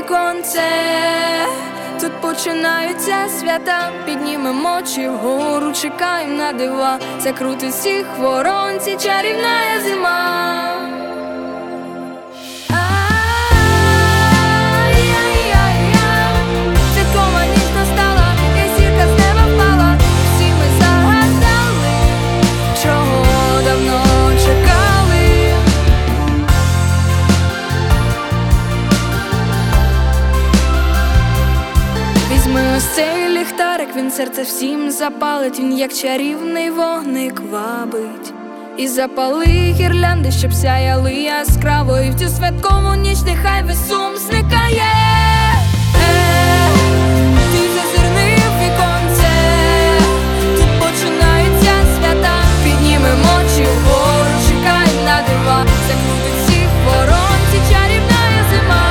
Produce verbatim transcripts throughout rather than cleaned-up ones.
віконце. Тут починаються свята, піднімемо очі вгору, чекаємо на дива. Закрутить всіх воронці чарівна зима. Візьми ось цей ліхтарик, він серце всім запалить. Він як чарівний вогник вабить. І запали гірлянди, щоб сяяли яскраво. І в цю святкову ніч нехай весь сум зникає. Ти зазирни в віконце, тут починаються свята. Піднімемо очі вгору, чекаємо на дива. Закрутить всіх воронці чарівна зима.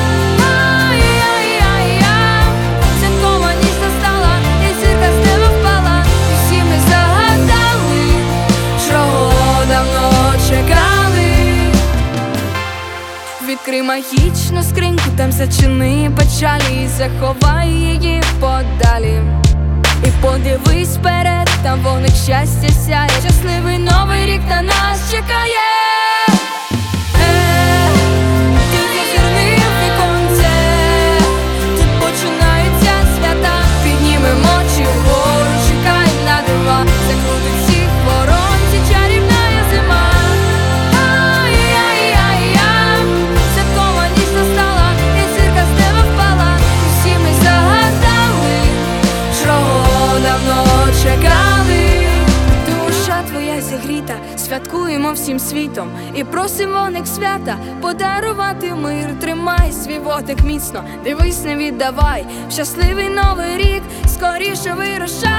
Відкрий магічну скриньку, там зачини печалі і заховай її подалі. І подивись вперед, там вогник щастя сяє. Щасливий новий рік на нас чекає. Ти зазирни в віконце, тут починаються свята. Піднімемо очі вгору, чекаємо на дива. Закрутить всіх воронці чарівна зима. Душа твоя зігріта, святкуємо всім світом і просимо вогник свята подарувати мир. Тримай свій вогник міцно, дивись, не віддавай. Щасливий новий рік, скоріше вирушай.